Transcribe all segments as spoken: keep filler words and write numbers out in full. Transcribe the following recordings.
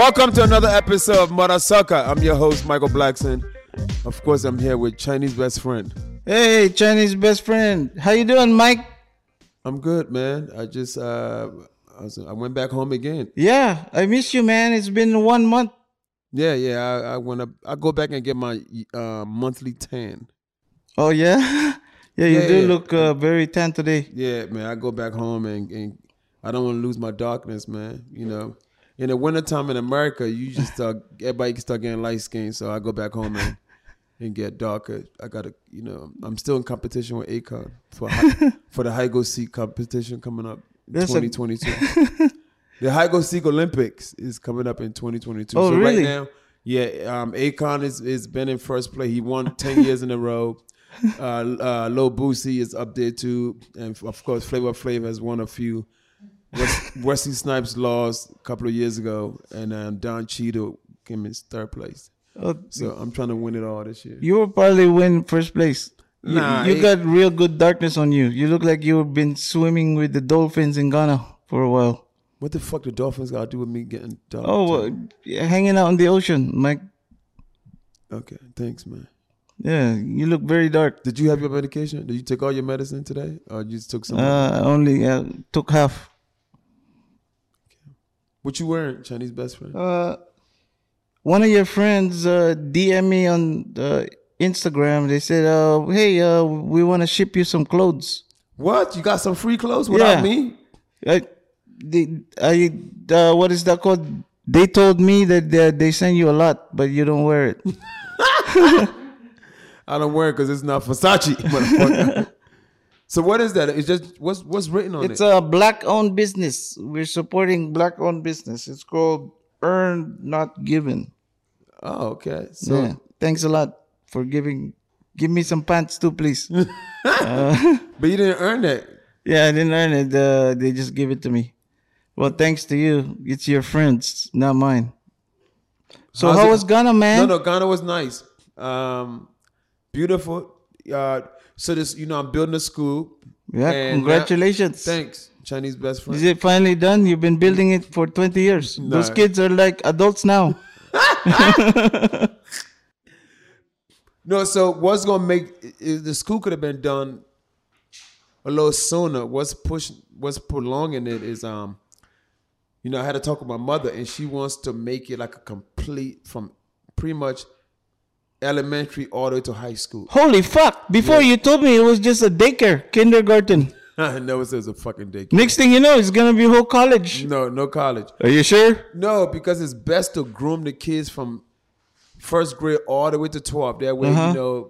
Welcome to another episode of Marasaka. I'm your host, Michael Blackson. Of course, I'm here with Chinese best friend. Hey, Chinese best friend. How you doing, Mike? I'm good, man. I just uh, I, was, I went back home again. Yeah, I miss you, man. It's been one month. Yeah, yeah. I, I went up. I go back and get my uh, monthly tan. Oh yeah, yeah. You Yeah, do yeah. look uh, very tan today. Yeah, man. I go back home and, and I don't want to lose my darkness, man. You know, in the wintertime in America, you just start everybody can start getting light skin. So I go back home and, and get darker. I gotta, you know, I'm still in competition with Akon for high, for the high go seek competition coming up in That's a- twenty twenty-two. The high go seek Olympics is coming up in twenty twenty-two. Oh, so really? right now, yeah, um, Akon is is been in first place. He won ten years in a row. Uh, uh, Lil Boosie is up there too, and of course, Flavor Flav has won a few. Wes- Wesley Snipes lost a couple of years ago, and um, Don Cheadle came in third place. Oh, So I'm trying to win it all this year. you will probably win first place. You, Nah, you it- got real good darkness on you. You look like you've been swimming with the dolphins in Ghana for a while. What the fuck the Dolphins got to do with me getting dark? Oh, uh, hanging out in the ocean, Mike. Okay, thanks, man. Yeah, you look very dark. Did you have your medication? Did you take all your medicine today, or you just took some? Uh, only uh, took half. What you wearing, Chinese best friend? Uh, one of your friends uh, D M me on uh, Instagram. They said, uh, "Hey, uh, we want to ship you some clothes." What? You got some free clothes without Yeah. me? I, they, I, uh, what is that called? They told me that they, they send you a lot, but you don't wear it. I don't wear it because it's not Versace, motherfucker. So what is that? It's just what's what's written on It's it? a black-owned business. We're supporting black-owned business. It's called Earn Not Given. Oh, okay. So Yeah. Thanks a lot for giving. Give me some pants too, please. but you didn't earn that. Yeah, I didn't earn it. Uh, they just give it to me. Well, thanks to you. It's your friends, not mine. So How's how it- was Ghana, man? No, no, Ghana was nice. Um, beautiful. Uh, so this, you know, I'm building a school. Yeah, and congratulations. now- thanks, Chinese best friend. Is it finally done? You've been building it for twenty years. Those No. kids are like adults now. No, so what's gonna make i- the school could have been done a little sooner. What's pushing, what's prolonging it is, um, you know, I had to talk with my mother, and she wants to make it like a complete from pretty much elementary all the way to high school. Holy fuck. Before Yeah. you told me it was just a daycare, kindergarten. I know it says a fucking day. Next thing you know, it's going to be whole college. No, no college. Are you sure? No, because it's best to groom the kids from first grade all the way to twelve. That way, Uh-huh. you know.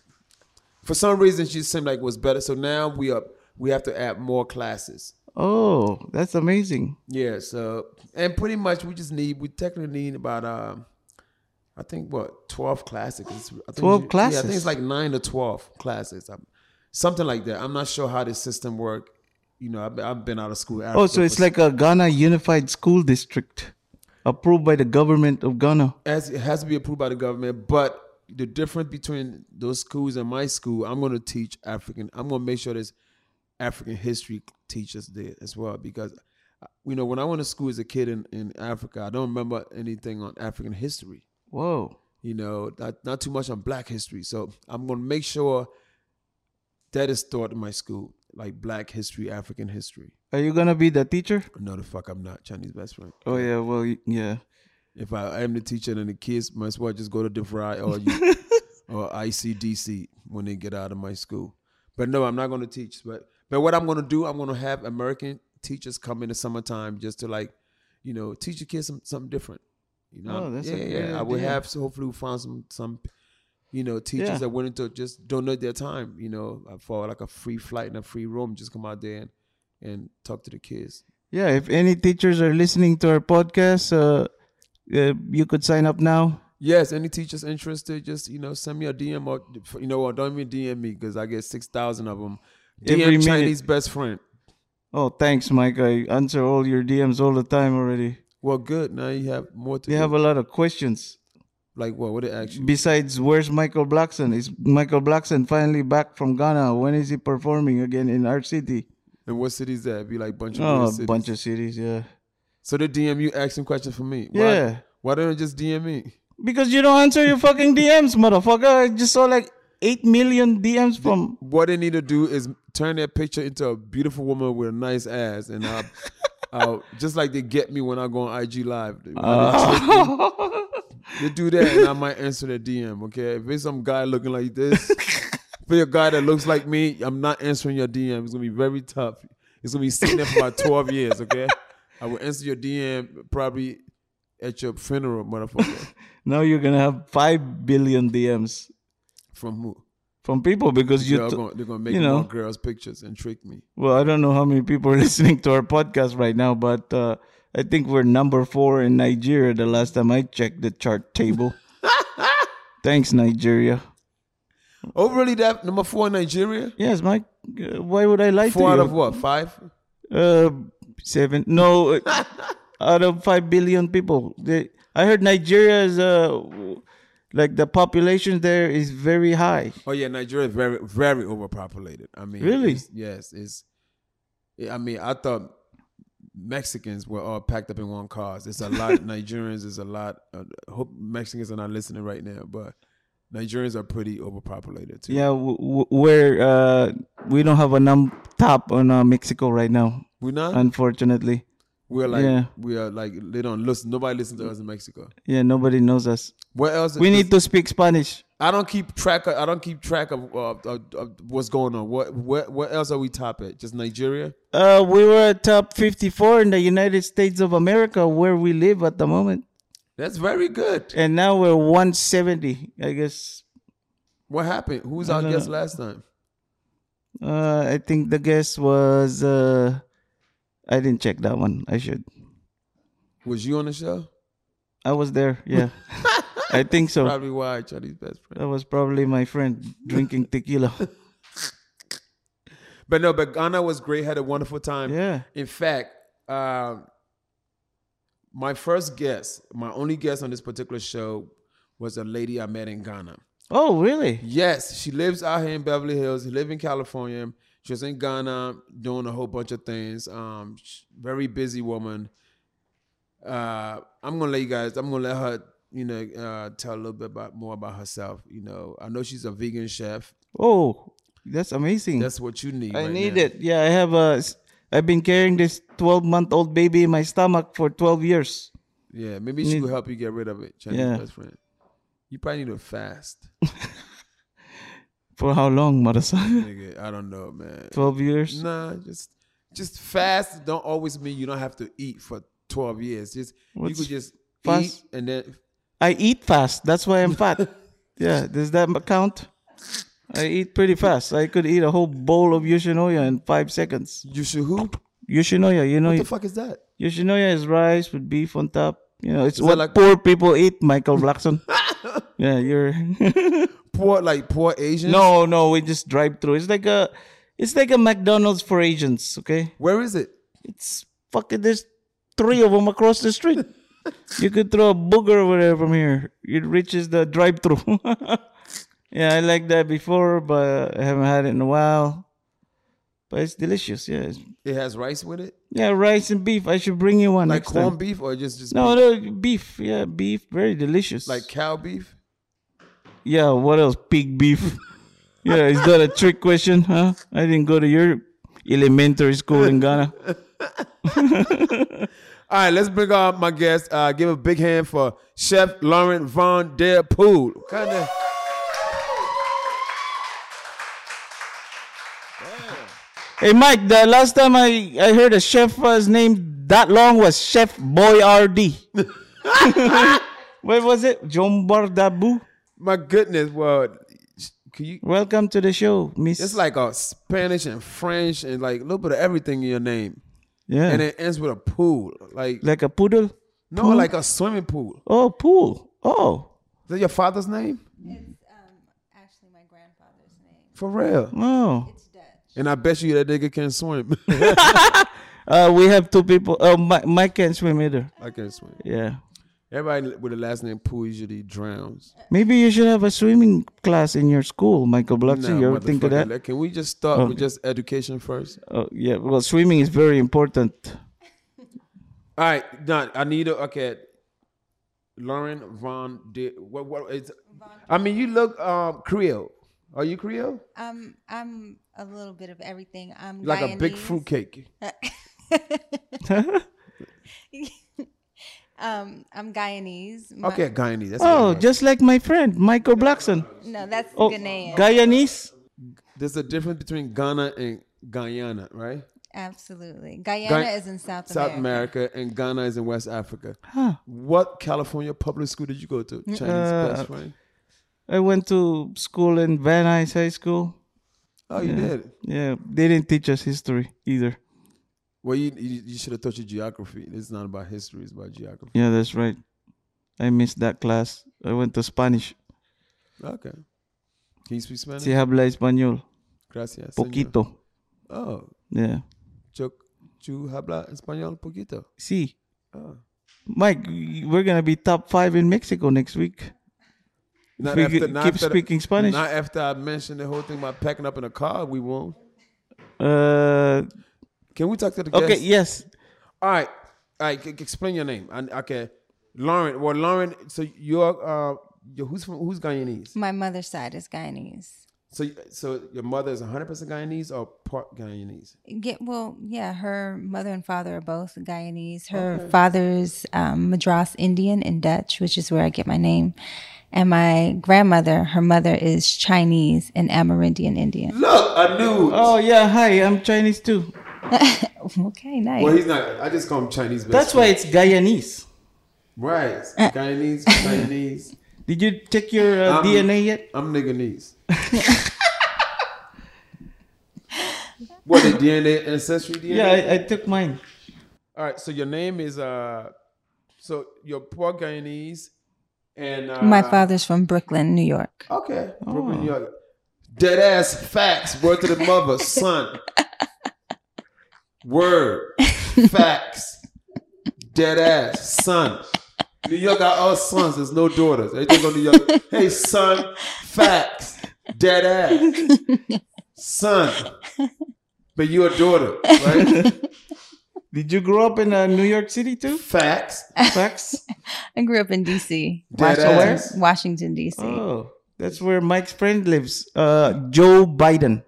For some reason, she seemed like it was better. So now we are we have to add more classes. Oh, that's amazing. Yeah. So and pretty much we just need we technically need about um I think what twelve classes. It's- I think twelve you- Yeah, I classes? think it's like nine to twelve classes. Um, something like that. I'm not sure how the system work. You know, I've been, I've been out of school. Oh, so it's like a Ghana Unified School District approved by the government of Ghana. As it has to be approved by the government, but the difference between those schools and my school, I'm going to teach African. I'm going to make sure there's African history teachers there as well, because you know when I went to school as a kid in, in Africa, I don't remember anything on African history. Whoa. You know, not not too much on Black history. So I'm going to make sure that is taught in my school, like Black history, African history. Are you going to be the teacher? No, the fuck, I'm not Chinese best friend. Oh, yeah. Well, y- yeah. If I am the teacher, then the kids might as well just go to DeVry or you, or I C D C when they get out of my school. But no, I'm not going to teach. But but what I'm going to do, I'm going to have American teachers come in the summertime just to like, you know, teach the kids some, something different. You know, Oh, that's yeah, a yeah. great I would idea. have so hopefully we'll find some some, you know, teachers Yeah. that willing to just donate their time. You know, for like a free flight and a free room, just come out there and and talk to the kids. Yeah, if any teachers are listening to our podcast, uh, uh, you could sign up now. Yes, any teachers interested, just you know, send me a D M or you know, or don't even D M me because I get six thousand of them. D M Every minute. Chinese best friend. Oh, thanks, Mike. I answer all your D Ms all the time already. Well, good. Now you have more to They do. have a lot of questions. Like what? What they ask you? Besides, where's Michael Blackson? Is Michael Blackson finally back from Ghana? When is he performing again in our city? And what cities that? Be like bunch of Oh, weird a cities. bunch of cities, yeah. So they D M you asking questions for me. Why, Yeah. Why don't they just D M me? Because you don't answer your fucking D Ms, motherfucker. I just saw like eight million D Ms from. What they need to do is turn their picture into a beautiful woman with a nice ass, and I'll, I'll just like they get me when I go on I G Live. When Uh. they, they do that, and I might answer their D M. Okay, if it's some guy looking like this, for a guy that looks like me, I'm not answering your D M. It's gonna be very tough. It's gonna be sitting there for about twelve years. Okay, I will answer your D M probably at your funeral, motherfucker. Now you're gonna have five billion D Ms From who? from people because you. They're T- gonna, they're gonna make you know. more girls' pictures and trick me. well, I don't know how many people are listening to our podcast right now, but uh, I think we're number four in Nigeria. The last time I checked the chart table. Thanks, Nigeria. Oh, really? That number four in Nigeria? Yes, Mike. Uh, why would I lie Four to out you? of what? Five? Uh, seven. No, uh, out of five billion people. They, I heard Nigeria is uh, like the population there is very high. Oh yeah, Nigeria is very, very overpopulated. I mean, Really? it's- yes, it's. I mean, I thought Mexicans were all packed up in one cars. It's a lot. Nigerians is a lot. Uh, I hope Mexicans are not listening right now, but Nigerians are pretty overpopulated too. Yeah, w- w- where uh, we don't have a num top on uh, Mexico right now, we not. unfortunately. We're like yeah. we are like they don't listen. Nobody listens to us in Mexico. Yeah, nobody knows us. What else? We need to speak Spanish. I don't keep track. Of, I don't keep track of, uh, of, of what's going on. What what what else are we top at? Just Nigeria? Uh, we were at top fifty-four in the United States of America, where we live at the moment, That's very good. and now we're one seventy. I guess. What happened? Who was I our don't guest know. last time? Uh, I think the guest was. Uh, I didn't check that one. I should. Was you on the show? I was there. Yeah, I think so. Probably why Charlie's best friend. That was probably my friend drinking tequila. But no, but Ghana was great. Had a wonderful time. Yeah. In fact, um, my first guest, my only guest on this particular show, was a lady I met in Ghana. Oh, really? Yes, she lives out here in Beverly Hills. She lives in California. She was in Ghana doing a whole bunch of things. Um, sh- very busy woman. Uh, I'm gonna let you guys. I'm gonna let her, you know, uh, tell a little bit about more about herself. You know, I know she's a vegan chef. Oh, that's amazing. That's what you need. I right need now. it. Yeah, I have a. I've been carrying this twelve-month-old baby in my stomach for twelve years. Yeah, maybe she Need- will help you get rid of it. Chinese Yeah. best friend. You probably need to fast, For how long, Marasan? nigga. I don't know, man. twelve years? Nah, just just fast. Don't always mean you don't have to eat for twelve years. Just What's you could just fast? eat and then I eat fast. That's why I'm fat. Yeah, does that count? I eat pretty fast. I could eat a whole bowl of Yoshinoya in five seconds. you should who? Yoshinoya, you know, What the fuck is that? Yoshinoya is rice with beef on top. You know, it's Is what that like- poor people eat, Michael Blackson. Yeah, you're... Poor like poor Asians? no, no, we just drive through. It's like a... It's like a McDonald's for Asians, okay? Where is it? It's fucking... There's three of them across the street. You could throw a booger over there from here. It reaches the drive-through. Yeah, I like that before, but I haven't had it in a while. But it's delicious, yeah. It's- It has rice with it? yeah, rice and beef. I should bring you one Like next corned time. beef or just just No, beef? no, beef. Yeah, beef. Very delicious. Like cow beef? yeah, what else? Pig beef. Yeah, is that a trick question, huh? I didn't go to your elementary school in Ghana. All right, let's bring on my guest. Uh, give a big hand for Chef Lauren Von Der Poel. Kind of. Hey, Mike, the last time I, I heard a chef was named that long was Chef Boyardee. What was it? Jombardabu? My goodness, well, can you? Welcome to the show, Miss. It's like a Spanish and French and like a little bit of everything in your name, yeah. and it ends with a pool, like like a poodle? no, pool? like a swimming pool. Oh, pool. Oh, Is that your father's name? It's um, actually my grandfather's name. For real? oh. It's Dutch. And I bet you that nigga can swim. Uh, we have two people. Oh, Mike, Mike can't swim either. I can swim. Yeah. Everybody with the last name Pool usually drowns. Maybe you should have a swimming class in your school, Michael Blackson. Nah, you ever think of motherfucker, that? Can we just start Oh. with just education first? Oh, yeah. Well, swimming is very important. All right, done. I need a okay. Lauren Von De, what what is? I mean, you look um Creole. Are you Creole? Um, I'm a little bit of everything. I'm Like a big Guyanese. fruitcake. um, I'm Guyanese. My- Okay, Guyanese. That's Oh, good. just like my friend Michael Blackson. No, that's Oh, Ghanaian. Guyanese. There's a difference between Ghana and Guyana, right? Absolutely. Guyana Guy- is in South, South America. America and Ghana is in West Africa. Huh. What California public school did you go to? Chinese Uh, best friend. I went to school in Van Nuys High School. Oh, you did. Yeah, they didn't teach us history either. Well, you you, you should have taught you geography. It's not about history; it's about geography. Yeah, that's right. I missed that class. I went to Spanish. Okay. Can you speak Spanish? Si habla español. Gracias. señor. Poquito. Oh, Yeah. yo, ¿tú habla español poquito? Sí. Oh. Mike, we're going to be top five in Mexico next week. Not we after, keep not after speaking Spanish. Not after I mentioned the whole thing about packing up in a car. We won't. Uh, Can we talk to the okay, guests? yes. All right. All right. c- explain your name. I, okay. Lauren. Well, Lauren. So you're uh, you're, who's from who's Guyanese? My mother's side is Guyanese. So so your mother is one hundred percent Guyanese or part Guyanese? Get well, yeah. Her mother and father are both Guyanese. Her father's um, Madras Indian and Dutch, which is where I get my name. And my grandmother, her mother is Chinese and Amerindian Indian. Look, I knew. Oh, yeah. Hi, I'm Chinese too. Okay, nice. Well, he's not. I just call him Chinese. best That's why it's Guyanese. friend. Right. Guyanese, Chinese. Did you take your uh, I'm- D N A yet? I'm nigganese. What, the D N A, ancestry D N A? Yeah, I, I took mine. All right, so your name is, uh, so you're poor Guyanese and. Uh, My father's from Brooklyn, New York. Okay, Brooklyn, New York. Dead ass facts, word to the mother, son. Word, facts, dead ass, son. New York got all sons, there's no daughters. Everything go New York. Hey, son, facts, dead ass, son. But you're a daughter, right? Did you grow up in uh, New York City too? Facts, Facts. I grew up in D C, dead Washington, ass. Washington D C. Oh, that's where Mike's friend lives. Uh, Joe Biden.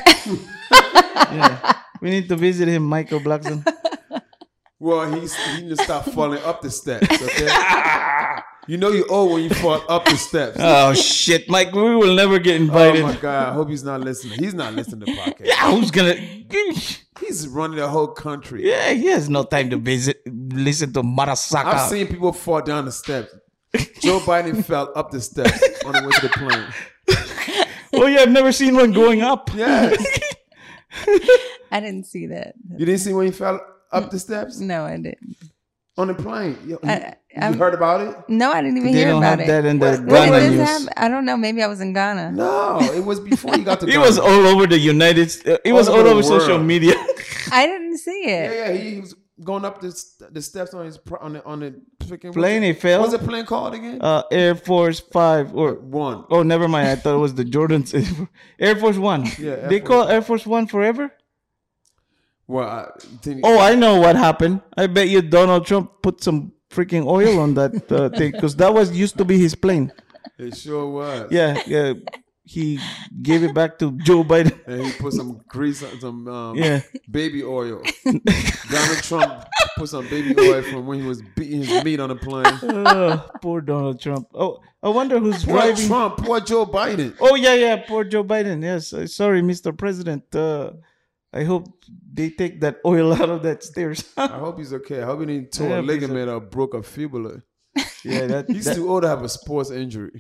Yeah. We need to visit him, Michael Blackson. Well, he's he need to stop falling up the steps, okay? You know you old when you fall up the steps. Oh shit, Mike, we will never get Oh invited. my God! I hope he's not listening. He's not listening to the podcast. Yeah, who's gonna? He's running the whole country. Yeah, he has no time to visit, listen to Marasaka. I've seen people fall down the steps. Joe Biden fell up the steps on the way to the plane. Oh yeah, I've never seen one going up. Yes. I didn't see that. You didn't see when he fell up the steps No, I didn't. on the plane. You, you- I- you I'm- heard about it? No, I didn't even They hear don't about have it. that in the What- When Ghana did this news. happen? I don't know. Maybe I was in Ghana. No, it was before you got to It Ghana. was all over the United States. It was All all over the over social world. media. I didn't see Yeah, it. yeah, he was going up the, st- the steps on his pr- on the on the freaking Plane, What's it fell. What's the plane called again? Uh, Air Force Five or One. oh, never mind. I thought it was the Jordans. Air Force One. Yeah, Air they Force- call Air Force One forever. Well, I think, Oh, I know what happened. I bet you Donald Trump put some freaking oil on that uh, thing because that was used to be his plane. it sure was. Yeah, yeah. He gave it back to Joe Biden. And he put some grease, on some um, Yeah. baby oil. Donald Trump put some baby oil from when he was beating his meat on the plane. Oh, poor Donald Trump. Oh, I wonder who's Poor driving. Trump, poor Joe Biden. Oh yeah, yeah. Poor Joe Biden. Yes. Uh, sorry, Mister President. Uh, I hope they take that oil out of that stairs. I hope he's okay. I hope he didn't tore I a hope he's ligament or broke a fibula. yeah, that, He's that- too old to have a sports injury.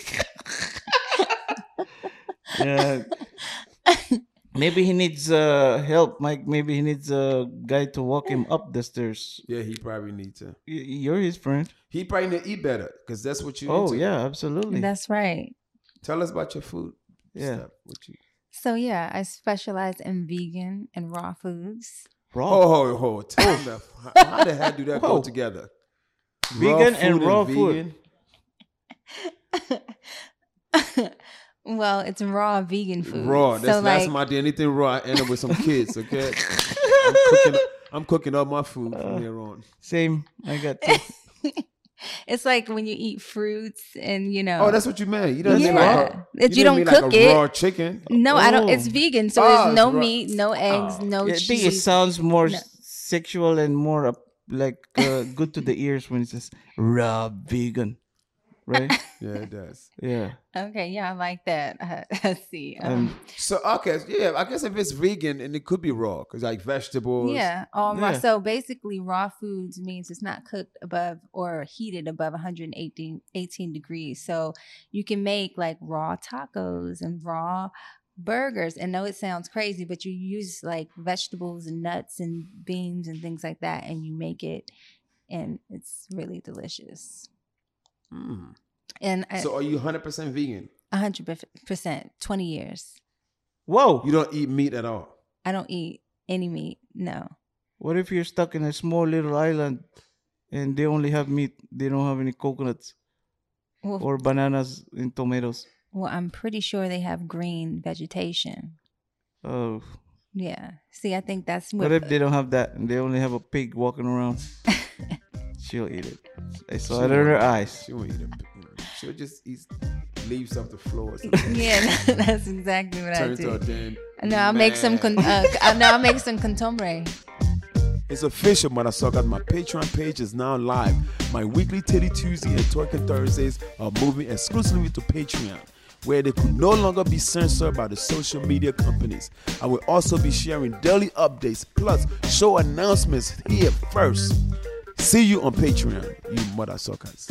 yeah. Maybe he needs uh, help, Mike. Maybe he needs a guy to walk him up the stairs. Yeah, he probably needs to. Y- You're his friend. He probably need to eat better because that's what you. Oh need to. yeah, absolutely. That's right. Tell us about your food. Yeah. stuff. What you? So yeah, I specialize in vegan and raw foods. Raw. Oh, ho, ho. Tell me. How, how the hell do that Whoa. go together? Vegan and raw food. Well, it's raw vegan food. Raw. That's so last like, time I did anything raw. I ended up with some kids. Okay. I'm cooking. I'm cooking all my food from here on. Same. I got two. It's like when you eat fruits and you know. Oh, that's what you meant. You don't yeah. mean like a, If you, you don't mean cook like a it. raw chicken. No, I don't. It's Oh. vegan, so Oh, there's it's no raw. meat, no eggs, Oh. no I cheese. think it sounds more No. sexual and more uh, like uh, good to the ears when it says raw vegan, right? Yeah, it does. Yeah. Okay, yeah, I like that. Uh, let's see. Um, Um, So okay, yeah, I guess if it's vegan and it could be raw, because like vegetables. yeah, all raw. Yeah. So basically, raw foods means it's not cooked above or heated above one hundred eighteen, eighteen degrees. So you can make like raw tacos and raw burgers. And no, it sounds crazy, but you use like vegetables and nuts and beans and things like that, and you make it, and it's really delicious. Mm. And I- So are you one hundred percent vegan? one hundred percent, twenty years. whoa. You don't eat meat at all? I don't eat any meat. No. What if you're stuck in a small little island and they only have meat? They don't have any coconuts Well, or bananas and tomatoes. well, I'm pretty sure they have green vegetation. Oh. Yeah. See, I think that's What what. if they don't have that and they only have a pig walking around? She'll eat it. I saw She it in her won't. eyes. She won't eat it. She'll just eat leaves off the floor or something. Yeah, that's exactly what Turn I into a do. damn. No, I'll make some. Con- uh, uh, no, I'll make some contombre. It's official, Mothersuckers. My Patreon page is now live. My weekly Titty Tuesday and Twerking Thursdays are moving exclusively to Patreon, where they could no longer be censored by the social media companies. I will also be sharing daily updates plus show announcements here first. See you on Patreon, you Mothersuckers.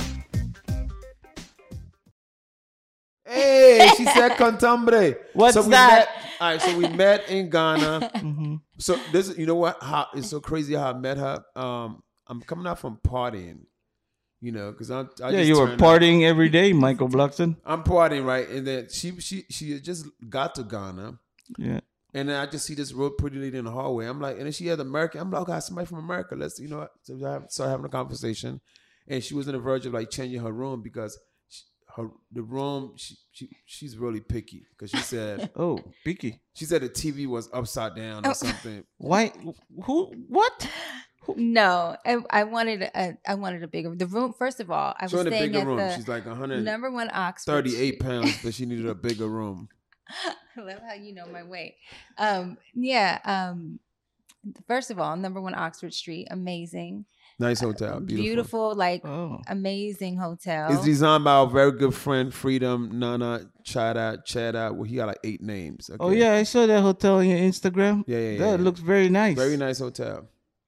Hey, she said contambre. What's so we that? Met, all right, so we met in Ghana. Mm-hmm. So this, you know what? How it's so crazy how I met her. Um, I'm coming out from partying, you know, because I'm. I Yeah, just you were turned up. partying every day, Michael Blackson. I'm partying, right? And then she she she had just got to Ghana, Yeah. and then I just see this real pretty lady in the hallway. I'm like, and then she had American. I'm like, okay, somebody from America. Let's, you know, what? So I have- started having a conversation, and she was on the verge of like changing her room because she, her the room she, she she's really picky because she said Oh, picky. she said the T V was upside down or Oh. something. Why? Who? What? No, I, I wanted a. I wanted a bigger. The room. First of all, I She was wanted a staying bigger at room. the She's like one hundred number one Oxford. thirty-eight pounds, but she needed a bigger room. I love how you know my weight. Um, yeah. Um, first of all, number one Oxford Street, amazing, Nice hotel, beautiful, beautiful. like Oh. amazing hotel. It's designed by our very good friend Freedom Nana Chada Chada. Well, he got like eight names. Okay. Oh yeah, I saw that hotel on your Instagram. Yeah, yeah, yeah. That yeah. looks very nice. Very nice hotel.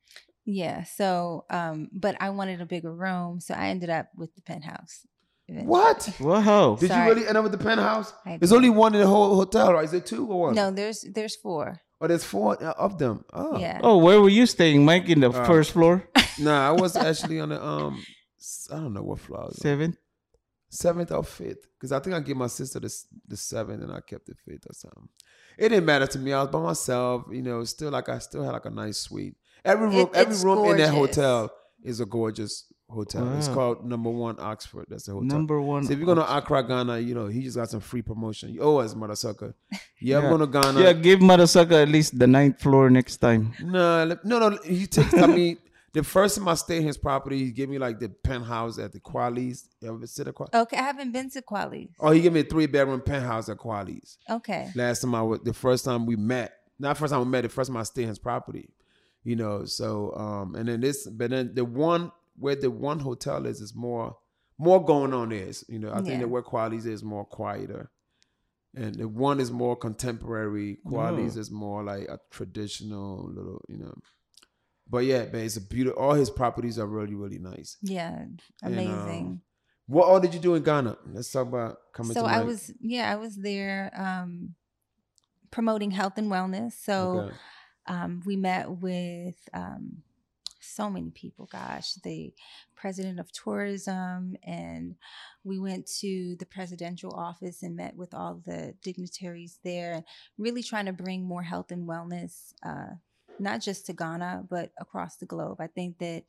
Yeah. So, um, but I wanted a bigger room, so I ended up with the penthouse. eventually. What? Wow. Did Sorry. you really end up with the penthouse? I There's did. only one in the whole hotel, right? Is there two or what? No, there's there's four. Oh, there's four of them. Oh. Yeah. Oh, where were you staying, Mike? In the Uh, first floor, Nah, I was actually on the um, s- I don't know what floor. I was on. seventh. Seventh or fifth, because I think I gave my sister the s- the seventh and I kept the fifth or something. It didn't matter to me. I was by myself. You know, still like I still had like a nice suite. Every room, It- every it's room in that gorgeous. hotel is a gorgeous hotel. It's Wow. called Number One Oxford. That's the hotel. Number one. So if you're going to Accra, Ghana, you know he just got some free promotion. You owe us, mother sucker. You ever Yeah. going to Ghana? Yeah, give Mother Sucker at least the ninth floor next time. No, le- no, no. He takes. I mean, the first time I stayed in his property, he gave me like the penthouse at the Qualies. You ever sit at Qualies? Okay, I haven't been to Quali's. Oh, he gave me a three bedroom penthouse at Qualies. Okay. Last time I was, the first time we met, not first time we met, the first time I stayed in his property, you know. So, um, and then this, but then the one where the one hotel is is more, more going on there. Is, you know, I think Yeah. that where Qualies is more quieter, and the one is more contemporary. Qualies Oh. is more like a traditional little, you know. But yeah, man, it's a beautiful. All his properties are really, really nice. Yeah. And, Amazing. um, what all did you do in Ghana? Let's talk about coming So to I Mike. was yeah, I was there um promoting health and wellness. So Okay. um we met with um so many people, gosh, the president of tourism, and we went to the presidential office and met with all the dignitaries there, really trying to bring more health and wellness, uh, not just to Ghana, but across the globe. I think that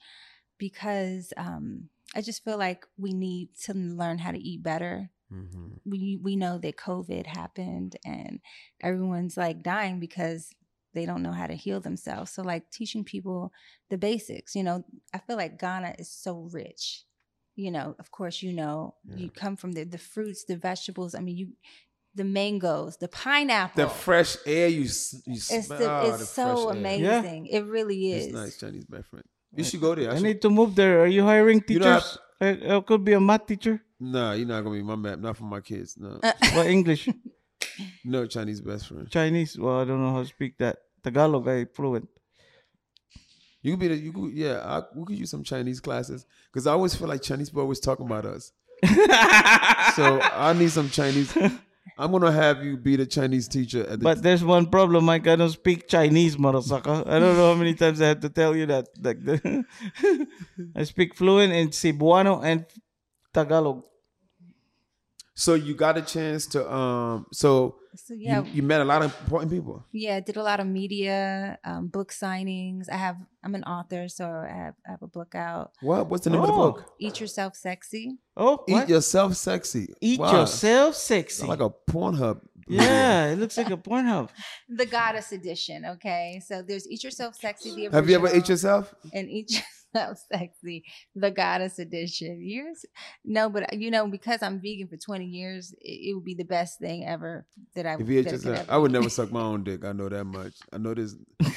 because um, I just feel like we need to learn how to eat better. Mhm. We we know that COVID happened and everyone's like dying because they don't know how to heal themselves. So like teaching people the basics, you know, I feel like Ghana is so rich. You know, of course, you know, Yeah. you come from the, the fruits, the vegetables. I mean, you, the mangoes, the pineapple. The fresh air you s- you it's smell. the, oh, it's the so fresh air. amazing. It really is. It's nice Chinese restaurant. You should go there. I I should- need to move there. Are you hiring You know, teachers? I, I could be a math teacher. Nah, you're not gonna be my map. Not for my kids. No, Uh, What English? no Chinese best friend. Chinese? Well, I don't know how to speak that. Tagalog, I fluent. You could be the, you could, yeah. I, we could use some Chinese classes because I always feel like Chinese people always talking about us. So I need some Chinese. I'm gonna have you be the Chinese teacher at the. But there's one problem, Mike. I don't speak Chinese, motherfucker. I don't know how many times I have to tell you that. Like the I speak fluent in Cebuano and Tagalog. so you got a chance to um. So so yeah, you, you met a lot of important people. yeah, did a lot of media, um, book signings. I have, I'm an author, so I have, I have a book out. What? What's the name of the Oh. book? Eat Yourself Sexy. Oh, Eat what? yourself sexy. Eat Wow. yourself sexy. Sound like a Pornhub. Yeah, it looks like a Pornhub. The Goddess Edition, okay? So there's Eat Yourself Sexy, the original. Have you ever ate yourself? And Eat Yourself Sexy, the Goddess Edition. Years? No, but you know, because I'm vegan for twenty years, it, it would be the best thing ever that I If you ate that I could yourself, ever I would eat. never suck my own dick. I know that much. I know this.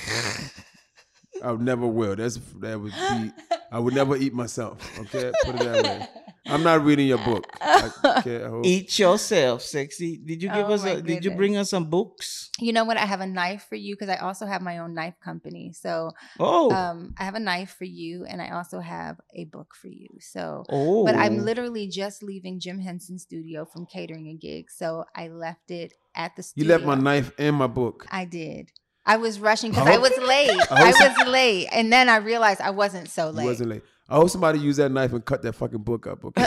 I would never will. That's that would be. I would never eat myself. Okay, put it that way. I'm not reading your book. I, okay, I hope. Eat yourself sexy. Did you give Oh us? my A, did you goodness. bring us some books? You know what? I have a knife for you because I also have my own knife company. So Oh, um, I have a knife for you, and I also have a book for you. So, oh. but I'm literally just leaving Jim Henson's studio from catering a gig, so I left it at the You studio. left my knife and my book. I did. I was rushing because I I hope- was late. I I hope- was late, and then I realized I wasn't so You late. wasn't late. I hope somebody use that knife and cut that fucking book up. Okay.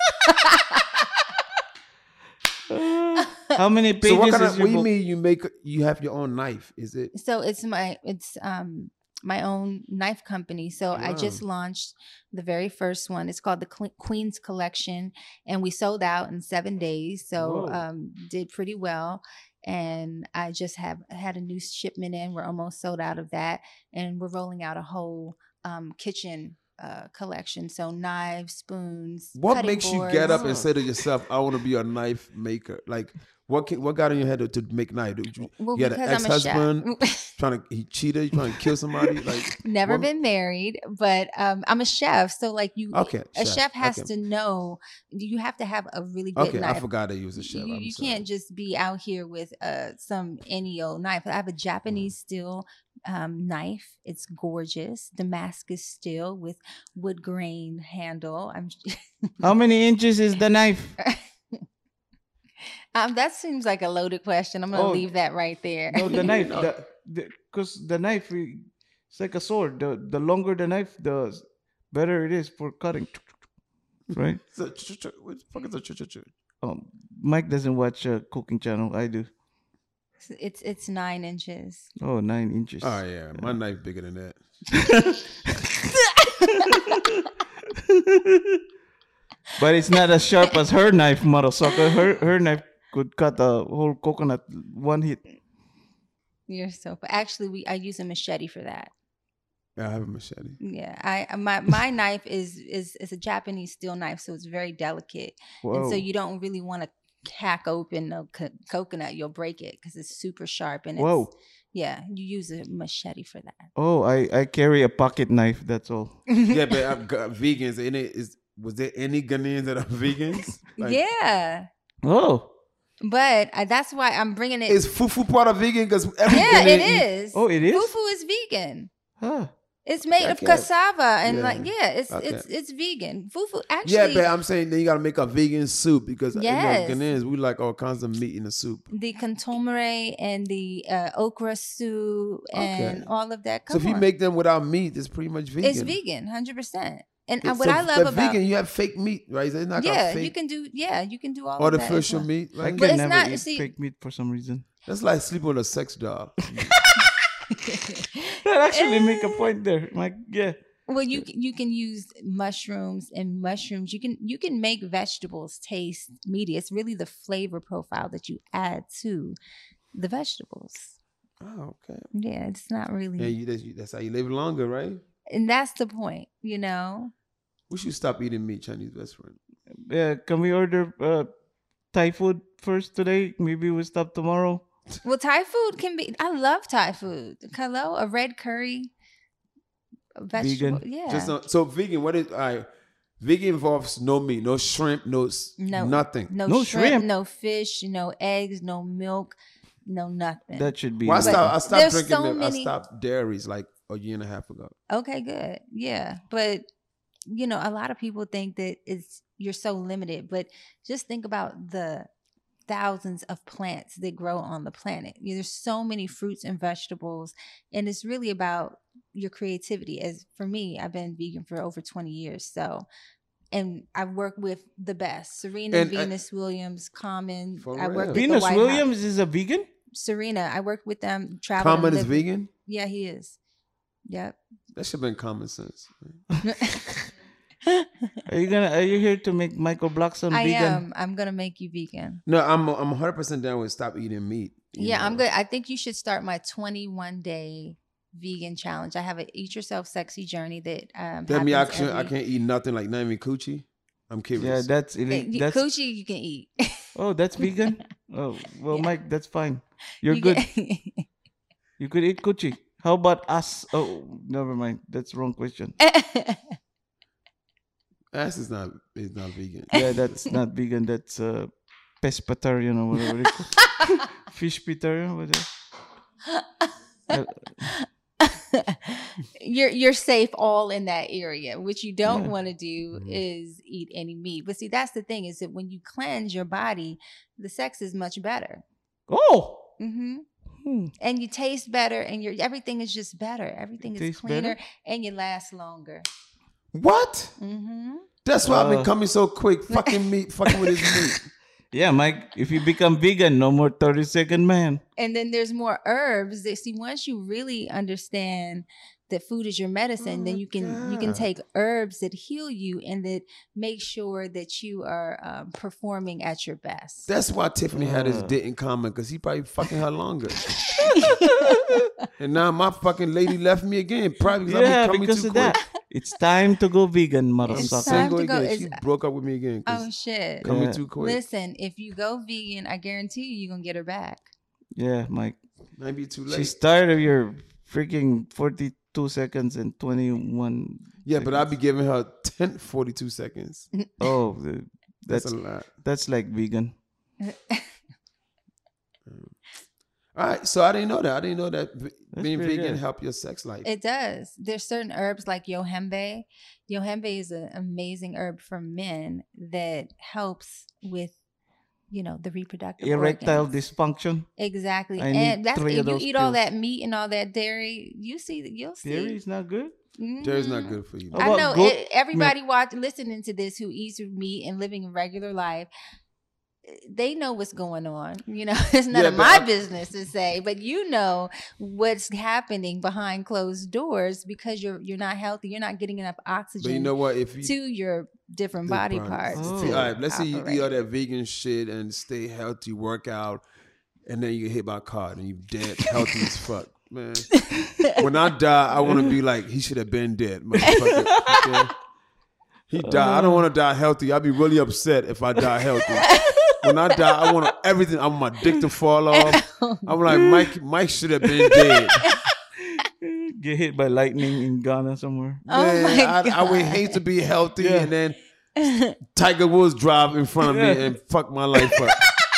How many pages so what kind is of? your What do you book? mean you make? You have your own knife? Is it? So it's my it's um my own knife company. So I Wow. just launched the very first one. It's called the Cle- Queen's Collection, and we sold out in seven days. So Whoa. um did pretty well. And I just have had a new shipment in. We're almost sold out of that, and we're rolling out a whole um kitchen uh collection. So knives, spoons. What cutting makes you boards. get up and Oh. say to yourself, "I want to be a knife maker"? Like, what? Can, what got in your head to, to make knife? Did you, Well, you had an because I'm a chef. ex-husband trying to he cheated, you trying to kill somebody? Like, Never what- been married, but um, I'm a chef. So like you, Okay, a chef, chef has okay. to know. You have to have a really good Okay, knife. I forgot that you was a chef. You, I'm you sorry. can't just be out here with uh, some any old knife. I have a Japanese steel um, knife. It's gorgeous, Damascus steel with wood grain handle. I'm. How many inches is the knife? um, that seems like a loaded question. I'm gonna Oh. leave that right there. No, the knife. No. Because the, 'cause the knife, we- it's like a sword. The the longer the knife, the better it is for cutting. Right? So, ch- ch- ch- what the fuck is a ch- ch- ch- Um, Mike doesn't watch a cooking channel. I do. It's it's nine inches. Oh, nine inches. Oh yeah, my knife bigger than that. But it's not as sharp as her knife, motherfucker. Her her knife could cut a whole coconut one hit. You're so. Actually, we I use a machete for that. Yeah, I have a machete. Yeah, I my my knife is is is a Japanese steel knife, so it's very delicate, and Whoa. so you don't really want to hack open a co- coconut. You'll break it because it's super sharp, and it's, Whoa. yeah, you use a machete for that. Oh, I, I carry a pocket knife. That's all. Yeah, but I've got vegans. In it is was there any Ghanaians that are vegans? Like, Yeah, Oh. but uh, that's why I'm bringing it. Is fufu part of vegan? Because every Yeah, Ghanaian it eat- is. Oh, it is? Fufu is vegan. Huh. It's made I of guess. cassava and Yeah. like yeah, it's Okay. it's it's vegan. Fufu actually. Yeah, but I'm saying then you gotta make a vegan soup because you know, Yes. Ghanaians we like all kinds of meat in the soup. the contomere and the uh, okra soup and Okay. all of that. So Come if you on. make them without meat, it's pretty much vegan. It's vegan, hundred percent. And uh, It's what so- I love but about vegan, you have fake meat, right? It's not yeah, got fake you can do yeah, you can do all of that as artificial well. meat. I Right? But can it's never not- eat see- fake meat for some reason. That's like sleeping with a sex doll. That actually make a point there. Like, yeah. Well, you can- you can use mushrooms and mushrooms. You can you can make vegetables taste meaty. It's really the flavor profile that you add to the vegetables. Oh, okay. Yeah, it's not really. And you, that's, that's how you live longer, right? And that's the point, you know? We should stop eating meat, Chinese best friend. Yeah, can we order uh, Thai food first today? Maybe we'll stop tomorrow. Well, Thai food can be, I love Thai food. Hello, a red curry, a vegetable. Vegan. Yeah. Just not, so vegan, what is, all right, vegan involves no meat, no shrimp, no, s- no, nothing. No, No shrimp, shrimp. no fish, no eggs, no milk, no nothing. That should be. Well, I vegan. stopped, I stopped there's drinking so milk. many- I stopped dairies like a year and a half ago. Okay, good. Yeah. But, you know, a lot of people think that it's, you're so limited, but just think about the thousands of plants that grow on the planet. You know, there's so many fruits and vegetables, and it's really about your creativity. As for me, I've been vegan for over twenty years. So, and I work with the best. Serena And, uh, Venus Williams, Common. For I work real? with the Venus White Williams House. is a vegan? Serena, I worked with them. Travel. Common is vegan? Yeah, he is. Yep. That should have been common sense. Are you gonna? Are you here to make Michael Blackson I vegan? am. I'm gonna make you vegan. No, I'm I'm one hundred percent down with stop eating meat. you Yeah, know. I'm good. I think you should start my twenty-one day vegan challenge. I have a Eat Yourself Sexy journey that um. That mean I happens can't, I every- can't eat nothing like not even coochie? I'm curious. Yeah, that's Eh, elite. you- That's Coochie you can eat. oh, that's vegan. Oh, well, Yeah. Mike, that's fine. You're You good. can- You could eat coochie. How about us? Oh, never mind. That's the wrong question. Ass is not is not vegan. Yeah, that's not vegan. That's uh, pescatarian or whatever it's called. Fish-petarian, whatever. Uh, you're you're safe all in that area. What you don't Yeah. want to do Mhm. is eat any meat. But see, that's the thing is that when you cleanse your body, the sex is much better. oh. hmm Hmm. And you taste better, and your everything is just better. Everything is Tastes cleaner, better? and you last longer. What? hmm That's why I've been Uh. coming so quick. Fucking meat, fucking with his meat. Yeah, Mike. If you become vegan, no more thirty second man. And then there's more herbs. That, see, once you really understand that food is your medicine, Oh then my you can you can God. take herbs that heal you and that make sure that you are um, performing at your best. That's why Tiffany had his Uh. dick in common because he probably fucking her longer. And now my fucking lady left me again. Probably because Yeah, I've been coming because too of quick. that. It's time to go vegan, I'm It's motherfucker. time single to go. again. It's- She broke up with me again. 'cause Oh shit! coming Yeah. too quick. Listen, if you go vegan, I guarantee you, you're gonna get her back. Yeah, Mike. Might be too late. She's tired of your freaking forty-two seconds and twenty-one. yeah, but I'll seconds. be giving her ten, forty-two seconds. Oh, the- That's, that's a lot. that's like vegan. All right, so I didn't know that. I didn't know that v- That's being pretty vegan good. help your sex life. It does. There's certain herbs like yohembe. Yohembe is an amazing herb for men that helps with, you know, the reproductive Erectile organs. dysfunction. Exactly. I And need that's three if of you those eat all pills. that meat and all that dairy, you see that you'll see. Dairy is not good. Dairy's not Mhm. good for you. How I about know goat it, everybody watch listening to this who eats meat and living a regular life. They know what's going on. You know, it's none Yeah, of but my I- business to say, but you know what's happening behind closed doors because you're you're not healthy. You're not getting enough oxygen But you know what? If you to your different the body parts- parts. Oh. See, to all right, let's say you eat all operate. that vegan shit and stay healthy, work out, and then you get hit by a car and you dead, healthy as fuck, man. When I die, I want to be like he should have been dead, motherfucker. Okay? He died. I don't want to die healthy. I'd be really upset if I die healthy. When I die, I want everything. I want my dick to fall off. I'm like Mike. Mike should have been dead. Get hit by lightning in Ghana somewhere. Oh Man, my I, I would God. hate to be healthy Yeah. and then Tiger Woods drive in front of Yeah. me and fuck my life up.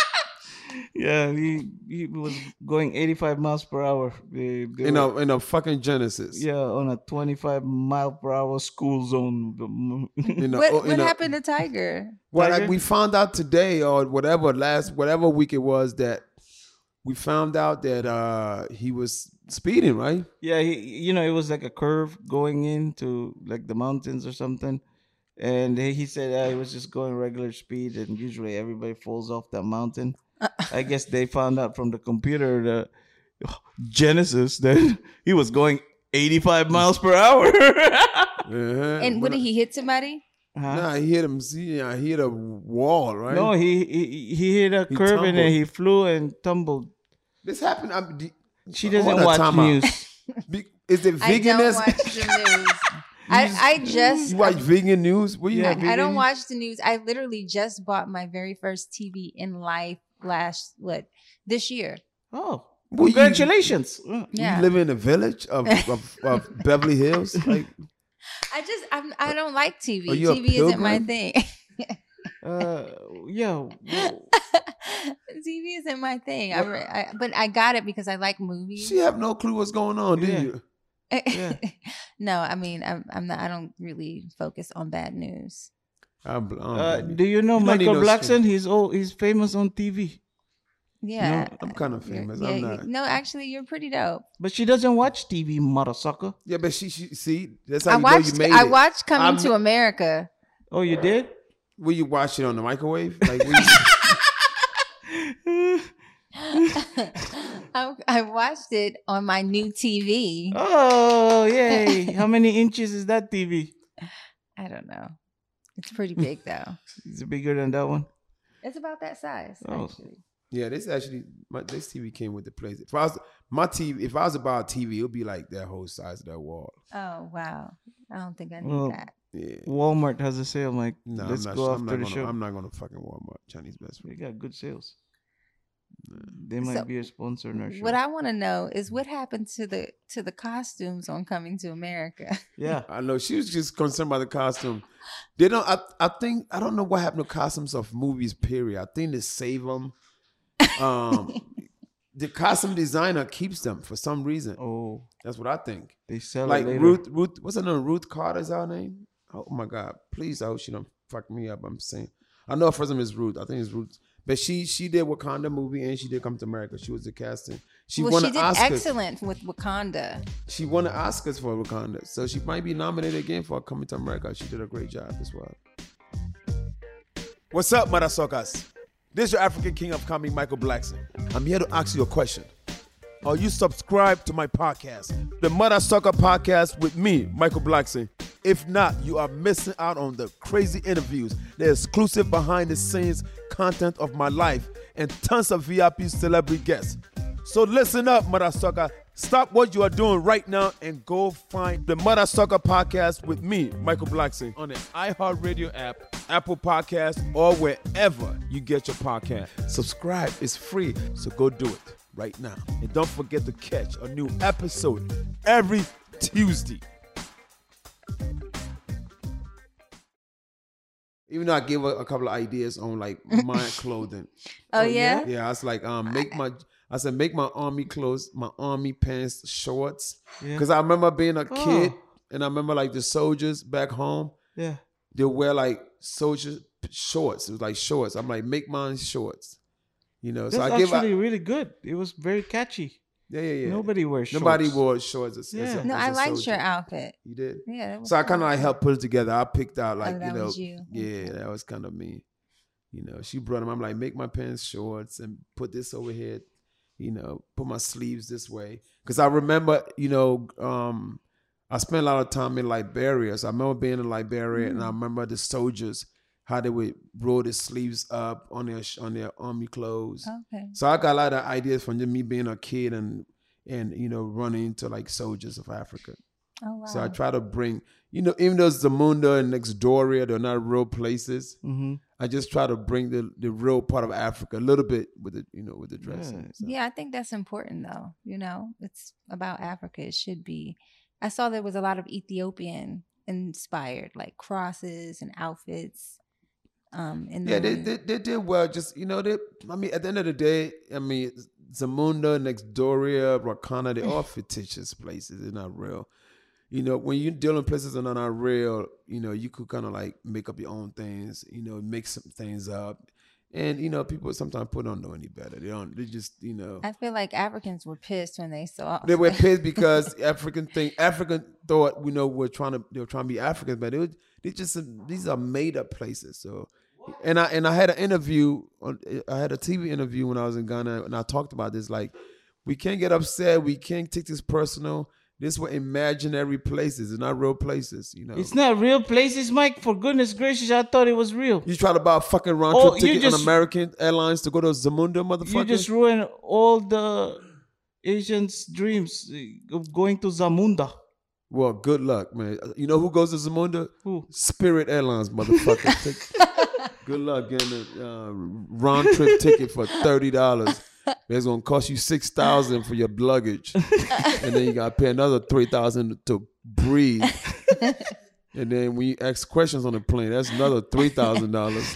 Yeah, he he was going eighty-five miles per hour. They, they In were- a in a fucking Genesis. yeah, on a twenty-five mile per hour school zone. In a, What, oh, what in a- happened to Tiger? Well, Tiger? like we found out today or whatever last whatever week it was that we found out that uh he was speeding, right? Yeah, he, you know, it was like a curve going into like the mountains or something. And he he said uh, he was just going regular speed, and usually everybody falls off that mountain. I guess they found out from the computer, the Genesis, that he was going eighty-five miles per hour. Uh-huh. And what But- did he hit somebody? Huh? Nah, he hit him. See, I hit a wall, right? No, he, he he hit a He curve and then tumbled. he flew and tumbled. This happened. I'm, She Hold doesn't on, watch time out. news. Be- Is it I don't veganism? watch the news. I, I just You watch vegan news? What you Yeah, I, have? I don't vegan? watch the news. I literally just bought my very first T V in life last what this year. Oh, Well, you- congratulations. Uh, Yeah. You live in a village of, of, of Beverly Hills? Like, I just I'm, I don't like T V. Are you a T V isn't my pilgrim? thing. Uh, yeah. well, T V isn't my thing. I, re- I but I got it because I like movies. she have no clue what's going on, do Yeah. you? Yeah. No, I mean I'm I'm not. I don't really focus on bad news. I'm, I'm Uh, do you know You don't need Michael no Blackson? He's oh, he's famous on T V, Yeah, I'm kind of You're- famous. yeah, I'm you- not. No, actually, you're pretty dope. but she doesn't watch T V, mother sucker. Yeah, but she, she see, that's how I you watched. know you made I it. watched Coming I'm- to America. Oh, you did? Will you watch it on the microwave? Like, will you, I, I watched it on my new T V. Oh, yay! How many inches is that T V? I don't know. It's pretty big though. Is it bigger than that one? It's about that size. Oh. Actually. yeah, this actually, my, this T V came with the place. If I was my T V, if I was about T V, it would be like that whole size of that wall. Oh wow! I don't think I need Well, that. Yeah. Walmart has a sale. Like, No, let's I'm not, go I'm after not the gonna, show. I'm not gonna fucking Walmart Chinese best They friend. got good sales. They might So, be a sponsor in our show. What I want to know is what happened to the to the costumes on Coming to America. yeah. I know she was just concerned about the costume. They don't. I, I think I don't know what happened to costumes of movies. Period. I think they save them. Um, the costume designer keeps them for some reason. Oh, That's what I think. they sell Like it later. Ruth, Ruth, what's her name? Ruth Carter is her name. Oh my God! Please, I hope she don't fuck me up. I'm saying. I know her first name is Ruth. I think it's Ruth. But she she did Wakanda movie and she did Come to America. She was the casting. She well, won she an did Oscar. excellent with Wakanda. She won the Oscars for Wakanda, so she might be nominated again for Coming to America. She did a great job as well. What's up, Mother Suckers? This is your African King of Comedy, Michael Blackson. I'm here to ask you a question. Are you subscribed to my podcast, the Mother Sucker Podcast with me, Michael Blackson? If not, you are missing out on the crazy interviews, the exclusive behind-the-scenes content of my life, and tons of V I P celebrity guests. So listen up, Mother Sucker. Stop what you are doing right now and go find the Mother Sucker Podcast with me, Michael Blackson, on the iHeartRadio app, Apple Podcast, or wherever you get your podcast. Subscribe. It's free, so go do it right now. And don't forget to catch a new episode every Tuesday. Even though I gave a, a couple of ideas on like my clothing. Oh, yeah? Yeah, I was like, um, make my, I said, make my army clothes, my army pants, shorts. Yeah. Because I remember being a Oh. kid, and I remember like the soldiers back home, Yeah. they wear like soldier shorts. It was like shorts. I'm like, make mine shorts. You know, That's so I give. actually I, really good. It was very catchy. yeah, yeah, yeah. Nobody wears shorts. Nobody wore shorts. As, as Yeah. a, No, as I a liked soldier. your outfit. You did. Yeah. that was So I kind of fun. like helped put it together. I picked out like Oh, that you know, was you. yeah, that was kind of me. You know, she brought them. I'm like, make my pants shorts and put this over here. You know, put my sleeves this way. Because I remember, you know, um, I spent a lot of time in Liberia. So I remember being in Liberia, and I Mm. remember the soldiers how they would roll the sleeves up on their on their army clothes. Okay. So I got a lot of ideas from just me being a kid and and you know running into like soldiers of Africa. Oh wow. So I try to bring, you know, even though Zamunda and Nextdoria, they're not real places. Mm-hmm. I just try to bring the, the real part of Africa a little bit with the, you know, with the dressing. Yeah. So. Yeah, I think that's important though. You know, it's about Africa. It should be. I saw there was a lot of Ethiopian inspired, like crosses and outfits. Um, in the Yeah, they, movie. they they did well. Just you know, they. I mean, at the end of the day, I mean, Zamunda, Nextdoria, Rakana, they're all fictitious places. They're not real. You know, when you're dealing places that are not real, you know, you could kind of like make up your own things. You know, make some things up, and you know, people sometimes people don't know any better. They don't. They just you know. I feel like Africans were pissed when they saw. They were pissed because African thing African thought we know we're trying to they were trying to be Africans, but it was, they just these are made up places. So, and I and I had an interview on I had a T V interview when I was in Ghana, and I talked about this. Like, we can't get upset. We can't take this personal. These were imaginary places, they're not real places. You know, It's not real places, Mike. For goodness gracious, I thought it was real. you try to buy a fucking round Oh, trip you ticket just- on American Airlines to go to Zamunda, motherfucker. You just ruined all the Asians' dreams uh, of going to Zamunda. Well, good luck, man. You know who goes to Zamunda? Who? Spirit Airlines, motherfucker. Take- good luck getting a uh, round trip ticket for thirty dollars. It's gonna cost you six thousand for your luggage, and then you gotta pay another three thousand to breathe. And then when you ask questions on the plane, that's another three thousand dollars.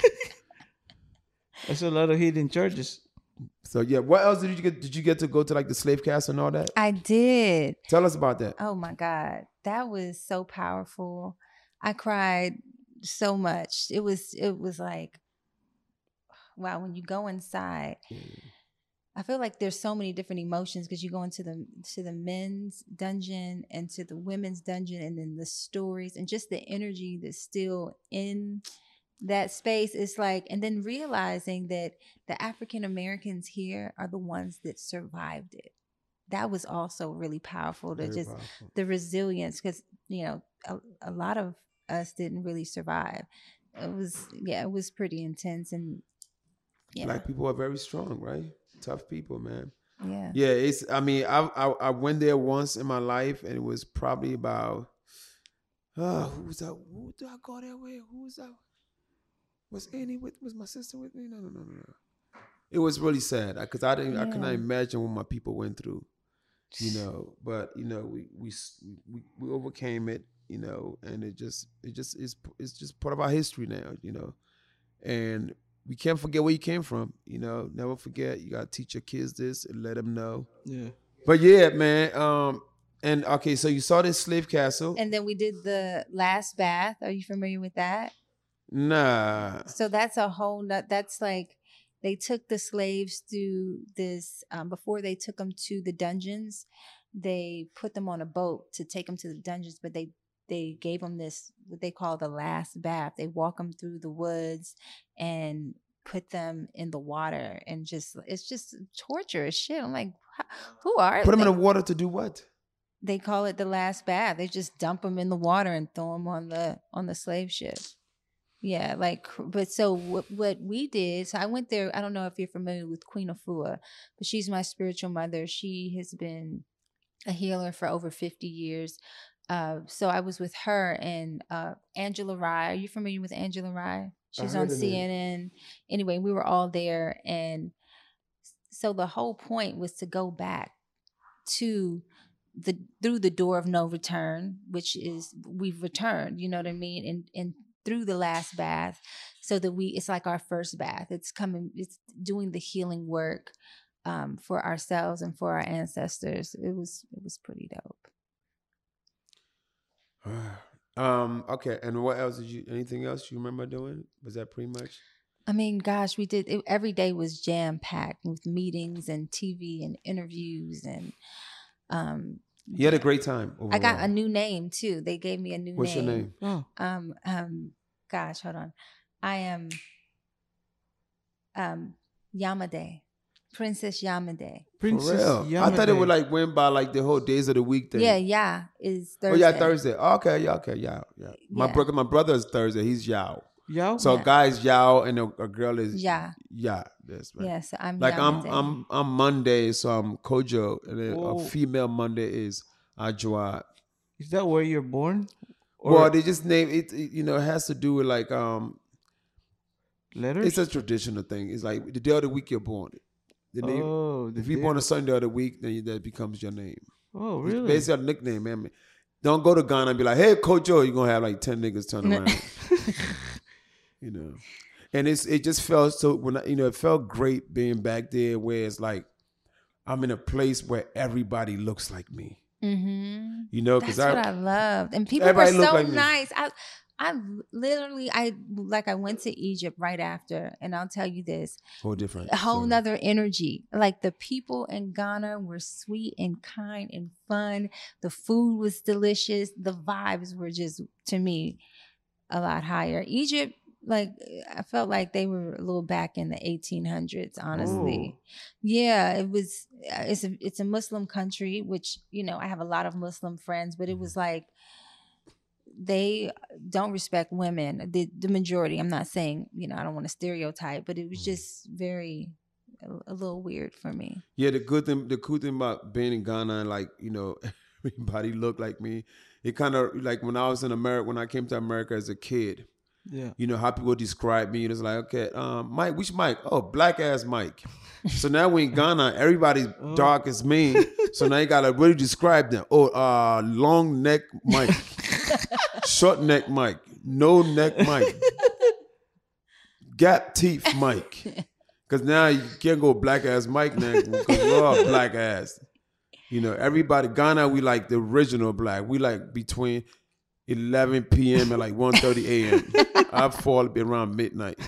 That's a lot of hidden charges. So yeah, what else did you get? Did you get to go to like the slave castle and all that? I did. Tell us about that. Oh my God. That was so powerful. I cried so much. It was it was like, wow, when you go inside, I feel like there's so many different emotions because you go into the to the men's dungeon and to the women's dungeon, and then the stories and just the energy that's still in that space is like, and then realizing that the African Americans here are the ones that survived it. That was also really powerful to Very just powerful. the resilience, because you know a, a lot of us didn't really survive. It was yeah, it was pretty intense, and yeah, Black people are very strong, right? Tough people, man. yeah, Yeah, it's. I mean, I, I I went there once in my life, and it was probably about. Uh, who was that? Who did I go there with? Who was that? Was Annie with? Was my sister with me? No, no, no, no, no. It was really sad because I didn't. I Yeah. cannot imagine what my people went through. You know, but you know, we we we we overcame it. You know, and it just it just is it's just part of our history now. You know, and we can't forget where you came from. You know, never forget. You gotta teach your kids this and let them know. Yeah. But yeah, man. Um, and okay, so you saw this slave castle. and then we did the last bath. Are you familiar with that? Nah. So that's a whole nut. That's like they took the slaves through this um, before they took them to the dungeons. They put them on a boat to take them to the dungeons, but they they gave them this what they call the last bath. They walk them through the woods and put them in the water, and just it's just torture as shit. I'm like, who are Put them they? in the water to do what? They call it the last bath. They just dump them in the water and throw them on the on the slave ship. Yeah, like, but so what, what we did, so I went there. I don't know if you're familiar with Queen Afua, but she's my spiritual mother. She has been a healer for over fifty years. Uh, so I was with her and uh, Angela Rye. Are you familiar with Angela Rye? She's heard on the name. C N N. Anyway, we were all there. And so the whole point was to go back to the through the door of no return, which is we've returned, you know what I mean? And and through the last bath, so that we it's like our first bath. It's coming, it's doing the healing work um, for ourselves and for our ancestors. It was it was pretty dope. um. Okay. And what else did you? Anything else you remember doing? Was that pretty much? I mean, gosh, we did it, every day was jam packed with meetings and T V and interviews and um You had a great time. I got a overall. new name too. They gave me a new What's name. your name? Oh. Um, um, gosh, hold on. I am um Yamade, Princess Yamade. Princess For real? I thought it would like went by like the whole days of the week thing. Yeah, yeah, is Oh Thursday. yeah, Thursday. Okay, yeah, okay, yeah, yeah. My Yeah. brother, my brother is Thursday. He's Yao. Yao? So Yeah. a guy is Yao and a, a girl is Yeah, Yeah. That's right. yeah. So I'm Like I'm Yamade. I'm I'm Monday, so I'm Kojo, and then Whoa. a female Monday is Ajwa. Is that where you're born? Or Well, they just name it, it. You know, it has to do with like um, letters? it's a traditional thing. It's like the day of the week you're born. The name, Oh, the if you're day- born a Sunday of the week, then that becomes your name. Oh, It's really? basically a nickname, man. Don't go to Ghana and be like, "Hey, Kojo," you're gonna have like ten niggas turn around. You know, and it's it just felt so when I, you know it felt great being back there where it's like I'm in a place where everybody looks like me. Mm-hmm. You know, That's because what I, I loved, and people were Everybody look so like me. nice. I, I literally, I like, I went to Egypt right after, and I'll tell you this: whole different, a whole story. nother energy. Like the people in Ghana were sweet and kind and fun. The food was delicious. The vibes were just, to me, a lot higher. Egypt, like I felt like they were a little back in the eighteen hundreds, honestly. Yeah, it was it's a it's a Muslim country, which, you know, I have a lot of Muslim friends, but it was like they don't respect women. The the majority, I'm not saying, you know, I don't want to stereotype, but it was just very a, a little weird for me. Yeah, the good thing, the cool thing about being in Ghana, like, you know, everybody looked like me. It kind of like when I was in America, when I came to America as a kid. Yeah. You know how people describe me. It's like, okay, um, Mike, which Mike? Oh, black ass Mike. So now we in Ghana, everybody's oh. dark as me. So now you gotta really describe them. Oh, uh, long neck Mike, short neck Mike, no neck Mike, gap teeth Mike. Because now you can't go black ass Mike now because we're all black ass. You know, everybody Ghana, we like the original black. We like between eleven p.m. and like one thirty a.m. I fall around midnight.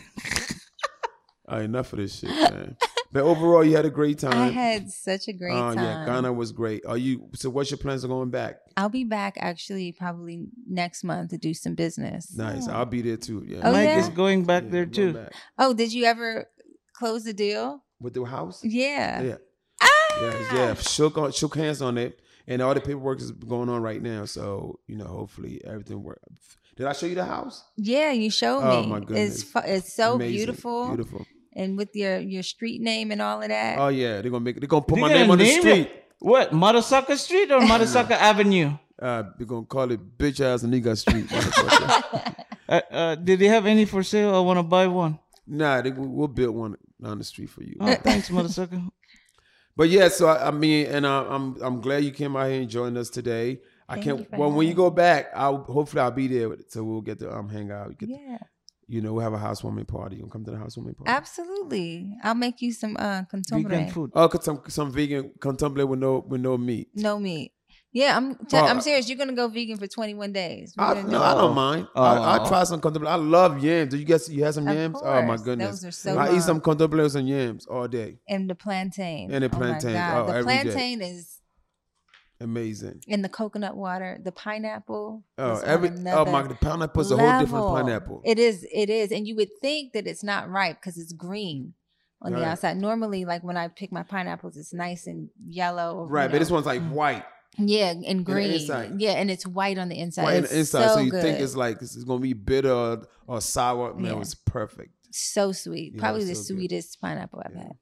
All right, enough of this shit, man. But overall, you had a great time. I had such a great uh, time. Yeah, Ghana was great. Are you? So, what's your plans of going back? I'll be back actually probably next month to do some business. Nice. Oh. I'll be there too. Yeah. Oh, Mike yeah? is going back yeah, there I'm too. back. Oh, did you ever close the deal? With the house? Yeah. Yeah. Ah! Yeah, yeah. Shook on, shook hands on it, and all the paperwork is going on right now. So you know, hopefully everything works. Did I show you the house? Yeah, you showed Oh, me. my goodness. It's fu- it's so Amazing. beautiful. Beautiful. And with your your street name and all of that. Oh yeah, they're gonna make it. They're gonna put They my gonna name on the name street. it? What? Madasaka Street or Madasaka Avenue? Uh, they're gonna call it bitch ass nigga street. motherfucker. Uh, uh, did they have any for sale? I want to buy one. Nah, they, we'll build one on the street for you. Oh, thanks, Madasaka. But yeah, so I, I mean, and I, I'm I'm glad you came out here and joined us today. I Thank can't. you for Well, when you having go back, I'll hopefully I'll be there, so we'll get to um hang out. Get to- Yeah. you know, we'll have a housewarming party. You'll come to the housewarming party. Absolutely. I'll make you some uh contemporary. Vegan food. Oh, cause some some vegan contemplate with no with no meat. No meat. Yeah, I'm t- Oh, I'm serious. You're gonna go vegan for twenty-one days. We're I, gonna no, do I it. don't mind. Oh. I, I try some contemplate. I love yams. Do you guys you have some Of yams? Oh my course. goodness. Those are so I eat bomb. some contemplates and yams all day. And the plantain. And the Oh my plantain. God. Oh, the every day. plantain is Amazing. in the coconut water. The pineapple. Oh, is on every oh another my, the pineapple is a whole different level. pineapple. It is. It is. And you would think that it's not ripe because it's green on the Right. outside. Normally, like when I pick my pineapples, it's nice and yellow. Or, Right, you but know, this one's like white. yeah, and green. inside. Yeah, and it's white on the inside. White on It's the inside. So, so you good. think it's like it's gonna be bitter or, or sour. Man, Yeah. it was perfect. so sweet. Yeah, Probably the so good. sweetest pineapple I've had.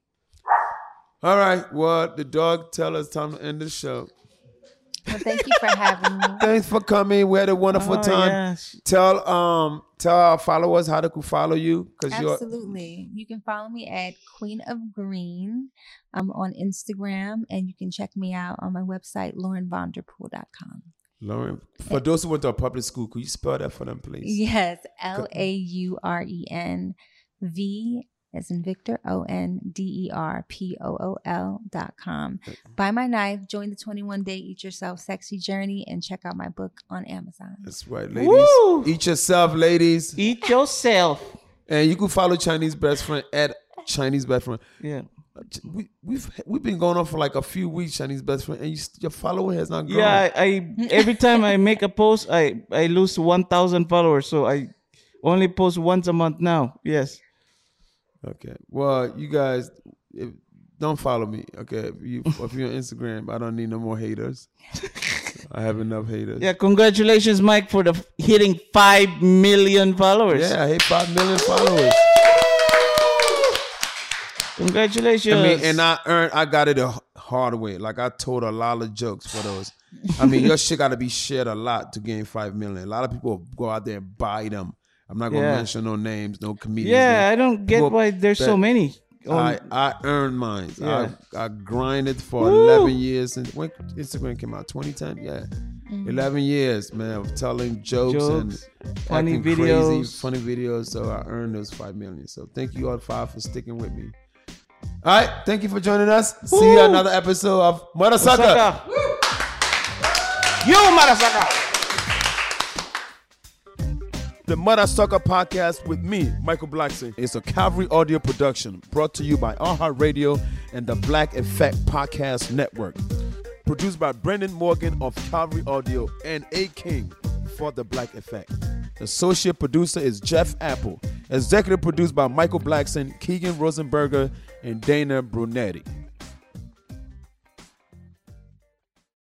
All right. Well, the dog tell us time to end the show. Well, thank you for having me. Thanks for coming. We had a wonderful Oh, time. yes. Tell um tell our followers how they could follow you because you're Absolutely. You can follow me at Queen of Green. I'm on Instagram, and you can check me out on my website, lauren vanderpool dot com. Lauren. For those who went to a public school, could you spell that for them, please? Yes, L A U R E N V as in Victor, O N D E R P O O L dot com. Buy my knife, join the twenty-one day Eat Yourself Sexy Journey, and check out my book on Amazon. That's right, ladies. Woo! Eat yourself, ladies. Eat yourself. And you can follow Chinese Best Friend at Chinese Best Friend. Yeah. We, we've we've been going on for like a few weeks, Chinese Best Friend, and you, your following has not grown. Yeah, I, I every time I make a post, I I lose one thousand followers, so I only post once a month now. Yes. Okay. Well, you guys, if, don't follow me. Okay. If, you, if you're on Instagram, I don't need no more haters. I have enough haters. Yeah, congratulations, Mike, for the hitting five million followers. Yeah, I hit five million followers. Congratulations. I mean, and I earned, I got it a hard way. Like I told a lot of jokes for those. I mean, your shit got to be shared a lot to gain five million. A lot of people go out there and buy them. I'm not gonna Yeah. mention no names, no comedians. yeah, no- I don't get People why there's so that- many. I, Um, I earned mine. Yeah. I I grinded for Woo! eleven years. And when Instagram came out, twenty ten, yeah, eleven years, man, of telling jokes, Jokes, and funny acting videos. crazy, funny videos. So I earned those five million. So thank you all five for sticking with me. All right, thank you for joining us. See you Woo! another episode of Mother Sucker. Sucker. You motherfucker. The Mother Sucker Podcast with me, Michael Blackson. It's a Calvary audio production brought to you by iHeartRadio and the Black Effect Podcast Network. Produced by Brendan Morgan of Calvary Audio and A King for the Black Effect. Associate producer is Jeff Apple. Executive produced by Michael Blackson, Keegan Rosenberger, and Dana Brunetti.